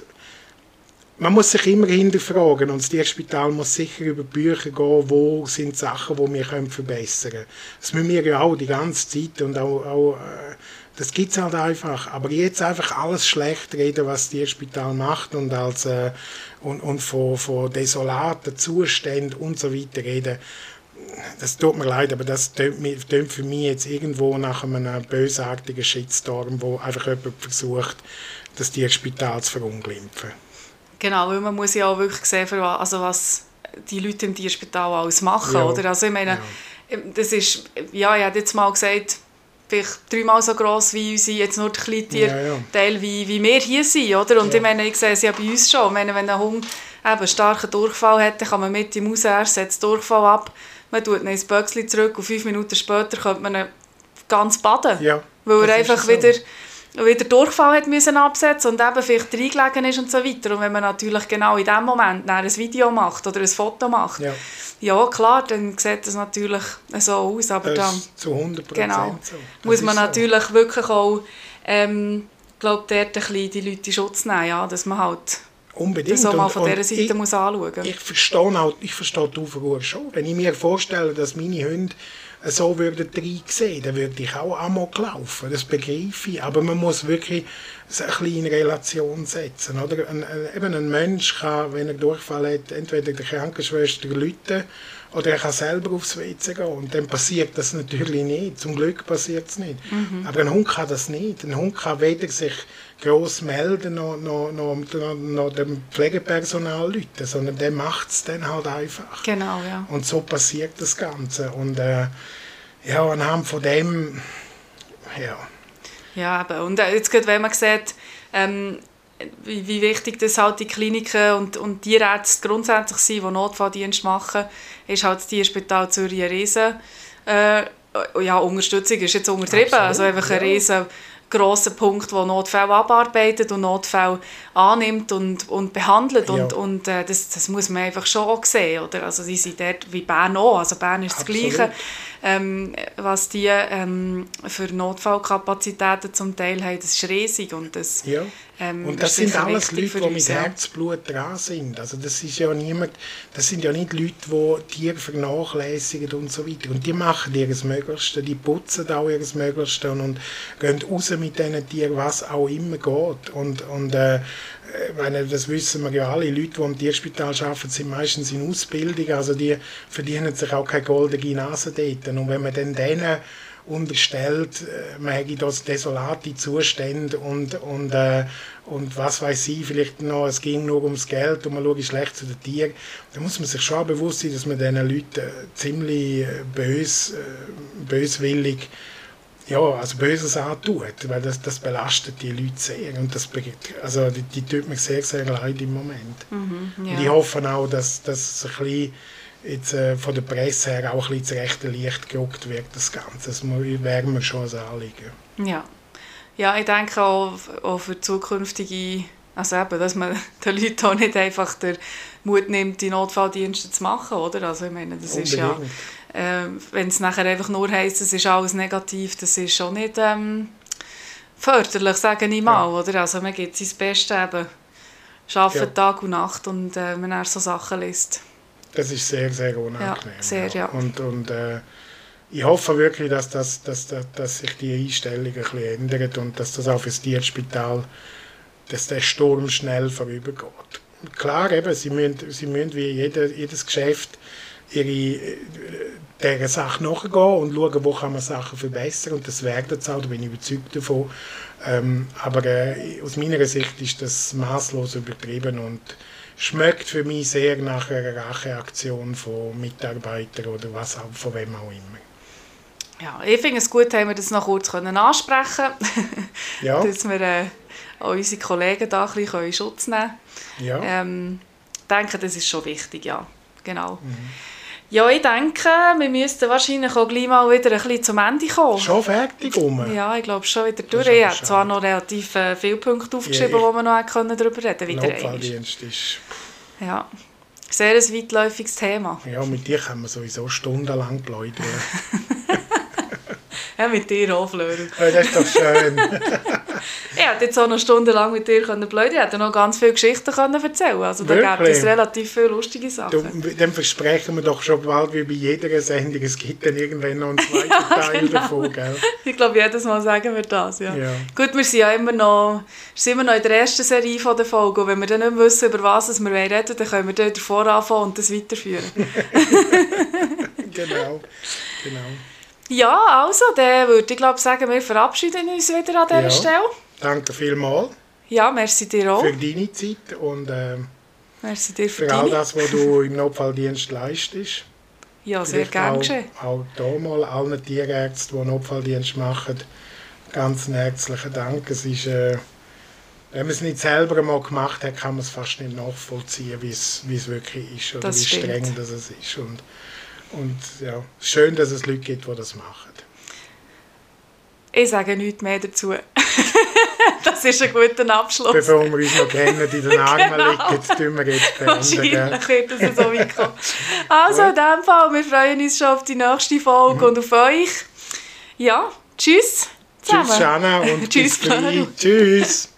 Man muss sich immer hinterfragen und das Tierspital muss sicher über Bücher gehen, wo sind Sachen, die wir verbessern können. Das müssen wir ja auch die ganze Zeit und auch, auch äh, das gibt es halt einfach. Aber jetzt einfach alles schlecht reden, was das Tierspital macht und, als, äh, und, und von, von desolaten Zuständen und so weiter reden, das tut mir leid, aber das tönt für mich jetzt irgendwo nach einem bösartigen Shitstorm, wo einfach jemand versucht, das Tierspital zu verunglimpfen. Genau, weil man muss ja auch wirklich sehen, für was, also was die Leute im Tierspital alles machen, Ja. oder? Also ich meine, Ja. das ist, ja, ich habe jetzt mal gesagt, vielleicht dreimal so gross wie unsere, jetzt nur die Kleintierteil, Ja, ja. wie, wie wir hier sind, oder? Und Ja. ich meine, ich sehe es ja bei uns schon, ich meine, wenn ein Hund eben starken Durchfall hat, dann kann man mit ihm raus, er setzt Durchfall ab, man tut ihn ins Böckchen zurück und fünf Minuten später könnte man ihn ganz baden, Ja, weil das er ist einfach so. wieder wieder Durchfall hat müssen absetzen und eben vielleicht reingelegen ist und so weiter. Und wenn man natürlich genau in dem Moment dann ein Video macht oder ein Foto macht, Ja. ja klar, dann sieht das natürlich so aus. Aber Das dann ist zu hundert Prozent genau, so. Das muss man ist so. natürlich wirklich auch ähm, glaub, dort ein bisschen die Leute in Schutz nehmen, ja, dass man halt Unbedingt. das auch mal Und- von und dieser Seite ich, muss anschauen muss. Ich verstehe auch, ich verstehe die Aufruhr schon. Wenn ich mir vorstelle, dass meine Hunde so würden reinsehen, dann würde ich auch amok laufen. Das begreife ich. Aber man muss wirklich es ein bisschen in Relation setzen. Oder? Ein, ein, eben ein Mensch kann, wenn er Durchfall hat, entweder der Krankenschwester rufen oder er kann selber aufs W C gehen. Und dann passiert das natürlich nicht. Zum Glück passiert es nicht. Mhm. Aber ein Hund kann das nicht. Ein Hund kann weder sich gross melden, noch, noch, noch, noch, noch dem Pflegepersonal rufen, sondern der macht es dann halt einfach. Genau, ja. Und so passiert das Ganze. Und äh, ja, anhand von dem, ja. Ja, eben. Und äh, jetzt gerade, wenn man sieht, ähm, wie, wie wichtig das halt die Kliniken und, und Tierärzte grundsätzlich sind, die Notfalldienst machen, ist halt das Tierspital Zürich eine riesen äh, ja, Unterstützung ist jetzt untertrieben, Absolut, also einfach ein ja. riesen grosser Punkt, der Notfälle abarbeitet und Notfälle annimmt und, und behandelt. Ja. Und, und äh, das, das muss man einfach schon auch sehen. Oder? Also die sind dort wie Bern auch. Also Bern ist das Absolut. Gleiche, ähm, was die ähm, für Notfallkapazitäten zum Teil haben. Das ist riesig. Und das, Ja. ähm, Und das ist sind sicher alles wichtig Leute, für die uns, mit ja. Herzblut dran sind. Also das ist ja niemand, das sind ja nicht Leute, die Tiere vernachlässigen und so weiter. Und die machen ihr Möglichste, die putzen auch ihr Möglichste und, und gehen raus mit diesen Tieren, was auch immer geht. Und, und äh, ich meine, das wissen wir ja alle, Leute, die im Tierspital arbeiten, sind meistens in Ausbildung, also die verdienen sich auch keine goldene Nase dort. Und wenn man dann denen unterstellt, äh, man hätte das desolate Zustände und, und, äh, und was weiß ich, vielleicht noch, es ging nur ums Geld und man schaut schlecht zu den Tieren, dann muss man sich schon bewusst sein, dass man diesen Leuten äh, ziemlich äh, bös, äh, böswillig, ja, also Böses antut, weil das, das belastet die Leute sehr und das, be- also die, die tut mir sehr, sehr leid im Moment. Mhm, Und ja. ich hoffe auch, dass, dass es ein bisschen jetzt, äh, von der Presse her auch ein bisschen ins rechte Licht gerückt wird, das Ganze. Das mu- wäre mir schon ein Anliegen. Ja. Ja, ich denke auch, auch für zukünftige, also eben, dass man den Leuten auch nicht einfach den Mut nimmt, die Notfalldienste zu machen, oder? Also ich meine, das ist ja, Unbedingt. äh, wenn es nachher einfach nur heisst, es ist alles negativ, das ist schon nicht ähm, förderlich, sage ich mal, Ja. oder? Also man gibt sein Bestes eben, arbeitet Ja. Tag und Nacht und äh, wenn er so Sachen liest. Das ist sehr, sehr unangenehm. Ja, sehr, ja. Und, und äh, ich hoffe wirklich, dass, das, dass, dass, dass sich die Einstellung ein bisschen ändert und dass das auch für das Tierspital, dass der Sturm schnell vorübergeht. Klar, eben, sie müssen, sie müssen wie jeder, jedes Geschäft ihre, äh, dieser Sache nachgehen und schauen, wo kann man Sachen verbessern und das werden sie auch, da bin ich überzeugt davon. Ähm, aber äh, aus meiner Sicht ist das maßlos übertrieben und schmeckt für mich sehr nach einer Racheaktion von Mitarbeitern oder was auch, von wem auch immer. Ja, ich finde es gut, haben wir das noch kurz können ansprechen Ja, dass wir äh, auch unsere Kollegen da ein bisschen in Schutz nehmen können. ja. Ähm, ich denke, das ist schon wichtig, ja. Genau. Mhm. Ja, ich denke, wir müssten wahrscheinlich auch gleich mal wieder ein bisschen zum Ende kommen. Schon fertig rum. Ja, ich glaube schon wieder durch. Das ist Ich aber habe zwar schade. noch relativ äh, viele Punkte aufgeschrieben, Ja, ich- wo wir noch hätten darüber reden können. Wieder einmal. Notfalldienst ist... Ja. Sehr ein weitläufiges Thema. Ja, mit dir kann man sowieso stundenlang plaudern. Ja, mit dir auch, Flöri. Ja, das ist doch schön. Ich hätte jetzt auch noch stundenlang mit dir plaudern können. Ich hätte noch ganz viele Geschichten können erzählen. Also da gibt Wirklich? es relativ viele lustige Du, Sachen. dann versprechen wir doch schon bald wie bei jeder Sendung, es gibt dann irgendwann noch einen zweiten Teil genau. davon, gell? Ich glaube, jedes Mal sagen wir das. Ja. Ja. Gut, wir sind ja immer noch, sind immer noch in der ersten Serie von der Folge. Und wenn wir dann nicht mehr wissen, über was wir reden wollen, dann können wir dort davor anfangen und das weiterführen. genau, genau. Ja, also, dann würde ich glaube sagen, wir verabschieden uns wieder an dieser Ja. Stelle. Danke vielmals Ja, merci dir auch. für deine Zeit und äh, Merci dir für, für all deine. das, was du im Notfalldienst leistest. Ja, sehr Vielleicht gerne auch, geschehen. auch hier mal allen Tierärzten, die Notfalldienst machen, ganz herzlichen Dank. Es ist, äh, wenn man es nicht selber mal gemacht hat, kann man es fast nicht nachvollziehen, wie es, wie es wirklich ist oder Das wie stimmt. streng das es ist. Und, und ja, schön, dass es Leute gibt, die das machen. Ich sage nichts mehr dazu. Das ist ein guter Abschluss. Bevor wir uns noch kennen, in den Armen Genau. liegen, tun wir jetzt beenden. gell? Wahrscheinlich wird es so weit kommen. Also in dem Fall, wir freuen uns schon auf die nächste Folge Mhm. und auf euch. Ja, tschüss zusammen. Tschüss, Jana, und Tschüss, bis gleich. Clara. Tschüss.